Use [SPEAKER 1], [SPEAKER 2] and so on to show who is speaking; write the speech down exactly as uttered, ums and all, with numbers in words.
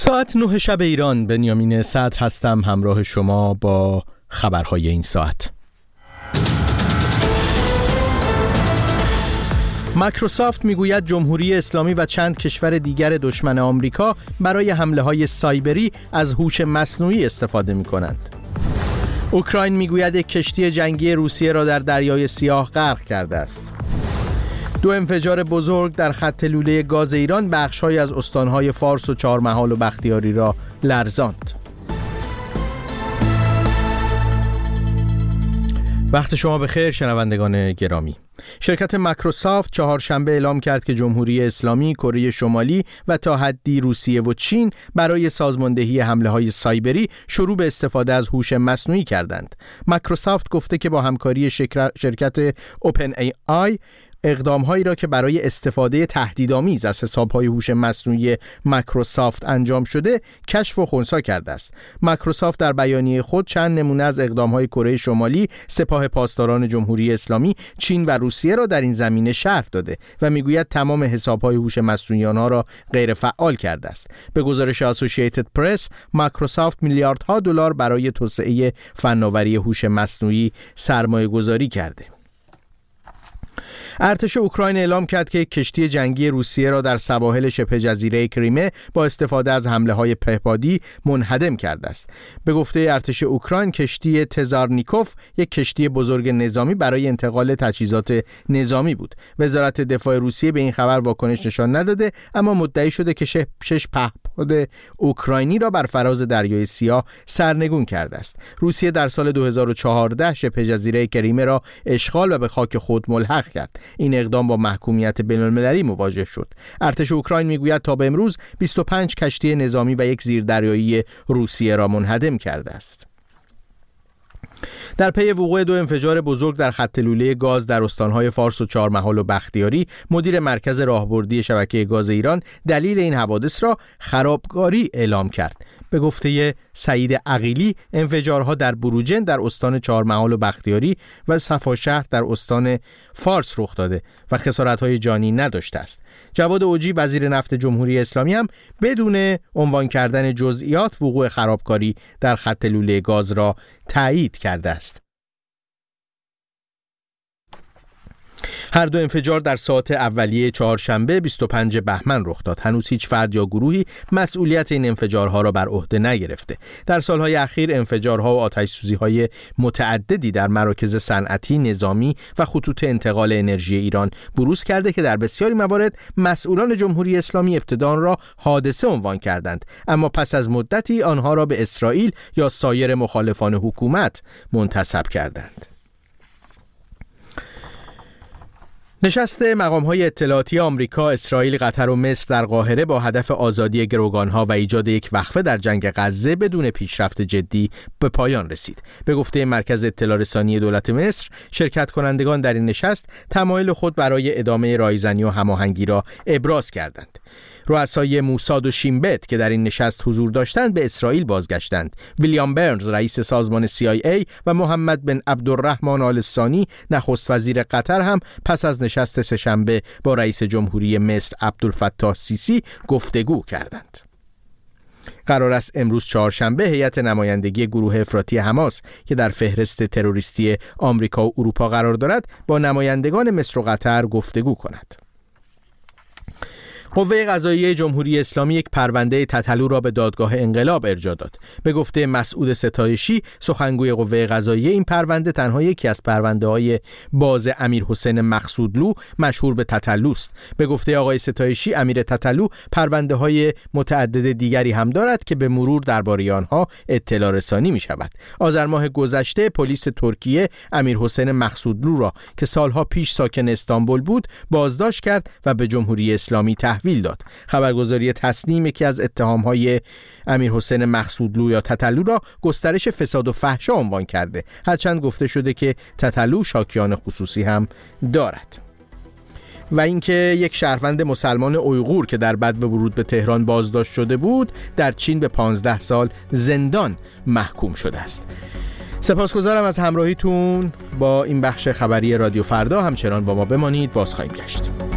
[SPEAKER 1] ساعت نه شب ایران، بنیامین صدر هستم همراه شما با خبرهای این ساعت. مایکروسافت میگوید جمهوری اسلامی و چند کشور دیگر دشمن آمریکا برای حمله‌های سایبری از هوش مصنوعی استفاده می‌کنند. اوکراین میگوید یک کشتی جنگی روسیه را در دریای سیاه غرق کرده است. دو انفجار بزرگ در خط لوله گاز ایران بخش‌هایی از استان‌های فارس و چهارمحال و بختیاری را لرزاند. وقت شما بخیر شنوندگان گرامی. شرکت مایکروسافت چهارشنبه اعلام کرد که جمهوری اسلامی، کره شمالی و تا حدی روسیه و چین برای سازماندهی حمله‌های سایبری شروع به استفاده از هوش مصنوعی کردند. مایکروسافت گفته که با همکاری شرکت اوپن ای آی اقدام‌هایی را که برای استفاده تهدیدآمیز از حساب‌های هوش مصنوعی مایکروسافت انجام شده کشف و خنثی کرده است. مایکروسافت در بیانیه خود چند نمونه از اقدام‌های کره شمالی، سپاه پاسداران جمهوری اسلامی، چین و روسیه را در این زمینه شرح داده و میگوید تمام حساب‌های هوش مصنوعی آنها را غیر فعال کرده است. به گزارش اسوسییتد پرس، مایکروسافت میلیاردها دلار برای توسعه فناوری هوش مصنوعی سرمایه‌گذاری کرده. ارتش اوکراین اعلام کرد که کشتی جنگی روسیه را در سواحل شبه جزیره کریمه با استفاده از حمله‌های پهپادی منهدم کرده است. به گفته ارتش اوکراین، کشتی تزارنیکوف یک کشتی بزرگ نظامی برای انتقال تجهیزات نظامی بود. وزارت دفاع روسیه به این خبر واکنش نشان نداده، اما مدعی شده که شش پهپاد اوکراینی را بر فراز دریای سیاه سرنگون کرده است. روسیه در سال دو هزار و چهارده شبه جزیره کریمه را اشغال و به خاک خود ملحق کرد. این اقدام با محکومیت بین‌المللی مواجه شد. ارتش اوکراین میگوید تا به امروز بیست و پنج کشتی نظامی و یک زیردریایی روسیه را منهدم کرده است. در پی وقوع دو انفجار بزرگ در خط لوله گاز در استان‌های فارس و چهارمحال و بختیاری، مدیر مرکز راهبردی شبکه گاز ایران دلیل این حوادث را خرابکاری اعلام کرد. به گفته سعید عقیلی، انفجارها در بروجن در استان چهارمحال و بختیاری و صفاشهر در استان فارس رخ داده و خسارت‌های جانی نداشته است. جواد اوجی، وزیر نفت جمهوری اسلامی، هم بدون عنوان کردن جزئیات وقوع خرابکاری در خط لوله گاز را تایید کرده است. هر دو انفجار در ساعت اولیه چهارشنبه بیست و پنج بهمن رخ داد. هنوز هیچ فرد یا گروهی مسئولیت این انفجارها را بر عهده نگرفته. در سالهای اخیر انفجارها و آتش‌سوزی‌های متعددی در مراکز صنعتی، نظامی و خطوط انتقال انرژی ایران بروز کرده که در بسیاری موارد مسئولان جمهوری اسلامی ابتدا آن را حادثه عنوان کردند، اما پس از مدتی آنها را به اسرائیل یا سایر مخالفان حکومت منتسب کردند. نشست مقام‌های اطلاعاتی آمریکا، اسرائیل، قطر و مصر در قاهره با هدف آزادی گروگان‌ها و ایجاد یک وقفه در جنگ غزه بدون پیشرفت جدی به پایان رسید. به گفته مرکز اطلاع رسانی دولت مصر، شرکت کنندگان در این نشست تمایل خود برای ادامه رایزنی و هماهنگی را ابراز کردند. رؤسای موساد و شین بت که در این نشست حضور داشتند به اسرائیل بازگشتند. ویلیام برنز رئیس سازمان سی آی ای و محمد بن عبدالرحمن آل ثانی نخست وزیر قطر هم پس از نشست سه‌شنبه با رئیس جمهوری مصر عبدالفتاح سیسی گفتگو کردند. قرار است امروز چهارشنبه هیئت نمایندگی گروه افراطی حماس که در فهرست تروریستی آمریکا و اروپا قرار دارد با نمایندگان مصر و قطر گفتگو کند. قوه قضاییه جمهوری اسلامی یک پرونده تتلو را به دادگاه انقلاب ارجاع داد. به گفته مسعود ستایشی، سخنگوی قوه قضاییه، این پرونده تنها یکی از پرونده‌های باز امیر حسین مقصودلو مشهور به تتلو است. به گفته آقای ستایشی، امیر تتلو پرونده‌های متعدد دیگری هم دارد که به مرور درباره آنها اطلاع رسانی می شود. آذر ماه گذشته پلیس ترکیه امیر حسین مقصودلو را که سالها پیش ساکن استانبول بود بازداشت کرد و به جمهوری اسلامی تحویل داد. خبرگزاری تسنیم یکی از اتهام‌های امیر حسین مقصودلو یا تتلو را گسترش فساد و فحشا عنوان کرده، هرچند گفته شده که تتلو شاکیان خصوصی هم دارد. و اینکه یک شهروند مسلمان اویغور که در بدو ورود به تهران بازداشت شده بود در چین به پانزده سال زندان محکوم شده است. سپاسگزارم از همراهیتون با این بخش خبری رادیو فردا. همچنان با ما بمانید، باز خواهیم گشت.